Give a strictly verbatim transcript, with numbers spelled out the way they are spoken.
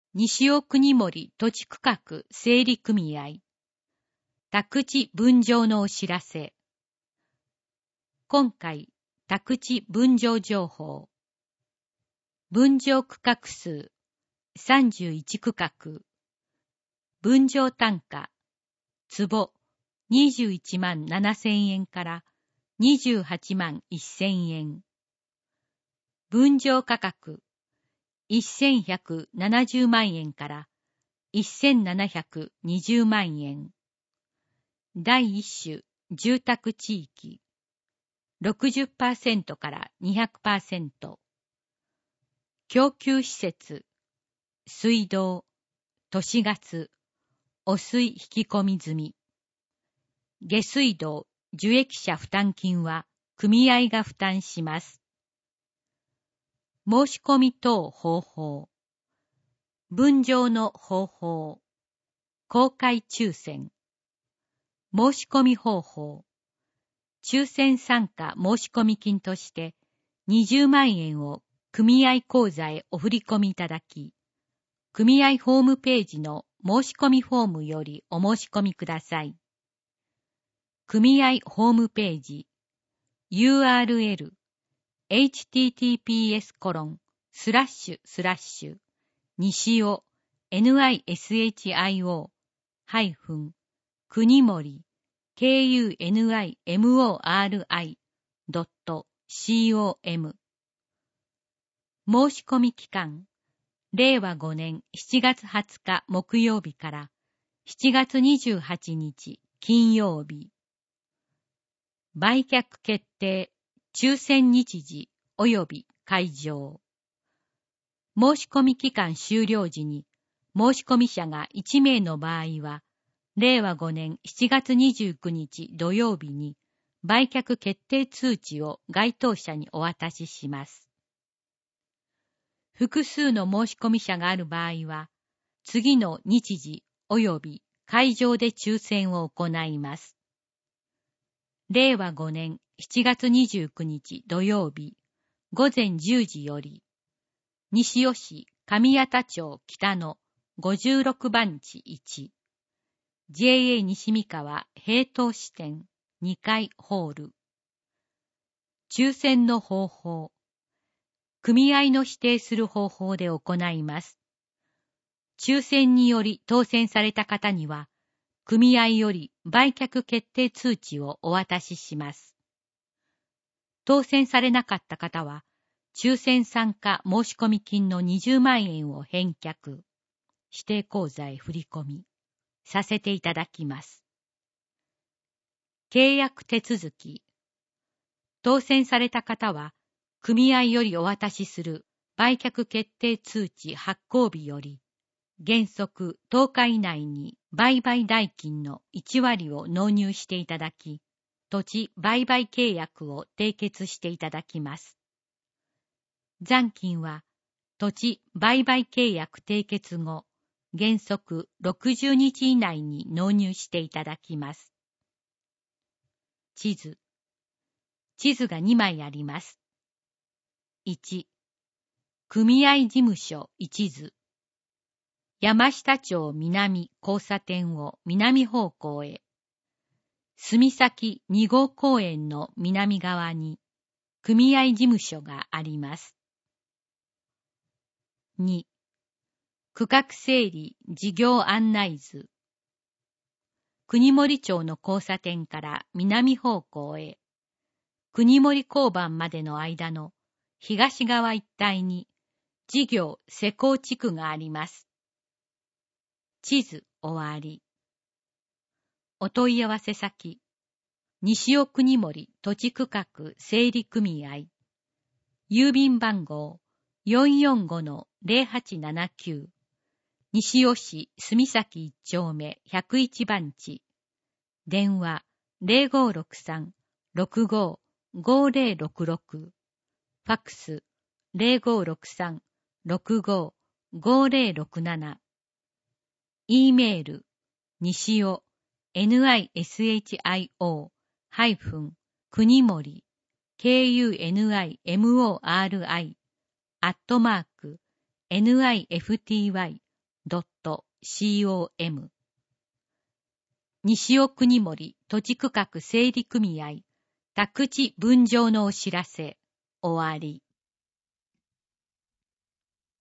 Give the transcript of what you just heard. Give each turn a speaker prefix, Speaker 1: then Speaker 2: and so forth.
Speaker 1: 西尾国森土地区画整理組合宅地分譲のお知らせ。今回宅地分譲情報。分譲区画数さんじゅういち区画。分譲単価坪にじゅういちまんななせんえんからにじゅうはちまんせんえん。分譲価格せんひゃくななじゅうまんえんからせんななひゃくにじゅうまんえん。第一種住宅地域 ろくじゅっパーセント から にひゃくパーセント。供給施設水道、都市ガス、汚水引き込み済み。下水道受益者負担金は組合が負担します。申し込み等方法。分譲の方法。公開抽選。申し込み方法。抽選参加申込金としてにじゅうまんえんを組合口座へお振り込みいただき、組合ホームページの申し込みフォームよりお申し込みください。組合ホームページ ユーアールエル エイチティーティーピーエスコロンスラッシュスラッシュ西尾 ニシオ ハイフン国森 ケーユーエヌアイエムオーアールアイ ドット コム 申し込み期間れいわごねんしちがつはつか木曜日からしちがつにじゅうはちにち金曜日。売却決定抽選日時及び会場。申し込み期間終了時に申し込み者がいちめいの場合はれいわごねんしちがつにじゅうくにち土曜日に売却決定通知を該当者にお渡しします。複数の申し込み者がある場合は、次の日時及び会場で抽選を行います。れいわごねんしちがつにじゅうくにち土曜日ごぜんじゅうじより、西尾市上谷田町北のごじゅうろくばんちいち、ジェーエー 西三河平等支店にかいホール。抽選の方法。組合の指定する方法で行います。抽選により当選された方には、組合より売却決定通知をお渡しします。当選されなかった方は、抽選参加申込金のにじゅうまんえんを返却、指定口座へ振り込み、させていただきます。契約手続き。当選された方は、組合よりお渡しする売却決定通知発行日より、原則とおか以内に売買代金のいちわりを納入していただき、土地売買契約を締結していただきます。残金は土地売買契約締結後、原則ろくじゅうにち以内に納入していただきます。地図。地図がにまいあります。いち、組合事務所一図。山下町南交差点を南方向へ。住先にごう公園の南側に組合事務所があります。に、区画整理事業案内図。国森町の交差点から南方向へ、国森交番までの間の東側一帯に事業施工地区があります。地図終わり。お問い合わせ先、西尾国森土地区画整理組合、郵便番号 よんよんごのゼロはちななきゅう、西尾市住崎一丁目ひゃくいちばんち、電話 ゼロごろくさん ろくご ごゼロろくろく、ファックス ゼロごろくさん ろくご ごゼロろくなな、E メール、西尾、nisio ハイフン、国森、kunimori、アットマーク、nifty ドットコム 西尾国森土地区画整理組合宅地分譲のお知らせ終わり。